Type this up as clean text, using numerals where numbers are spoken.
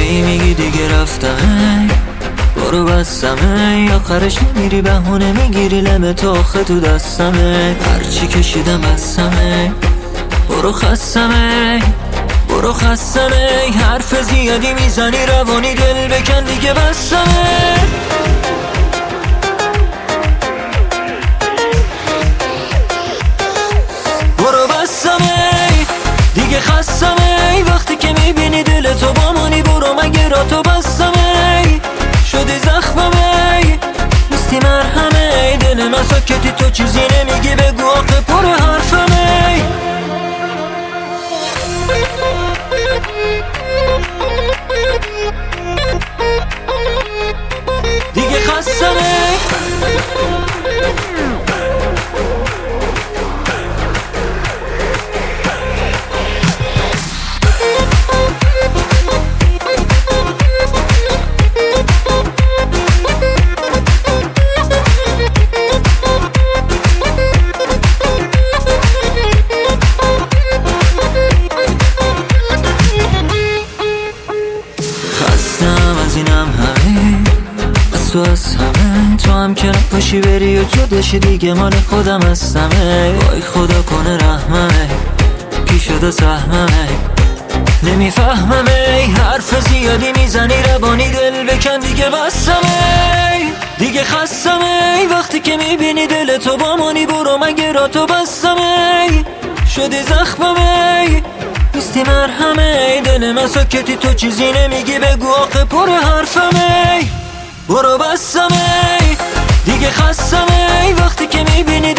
هی میگی دیگه رفتم برو بستمه، آخرش نمیری بهونه میگیری لمه تو آخه تو دستمه. هرچی کشیدم بستمه برو خستمه برو خستمه، حرف زیادی میزنی روانی دل بکن دیگه بستمه. برو بستمه دیگه خستمه، وقتی که میبینی دل تو با منی برو مگه را تو بستمه. شدی زخممه نیستی مرهمه، دل من ساکتی تو چیزی نمیگی بگو آخه پر حرفمه. دیگه خستمه از اینم همه از تو از همه، تو هم که نپاشی بری و جداشی دیگه مال خودم هستمه. وای خدا کنه رحممه کی شده سهممه نمیفهممه، حرف زیادی میزنی روانی دل بکن دیگه بستمه. دیگه خستمه وقتی که میبینی دل تو با منی برو مگه را تو بستمه. شدی زخممه نیستی مرهمه، دل من ساکتی تو چیزی نمیگی بگو آخه پر حرفمه. برو بستمه دیگه خستمه وقتی که میبینی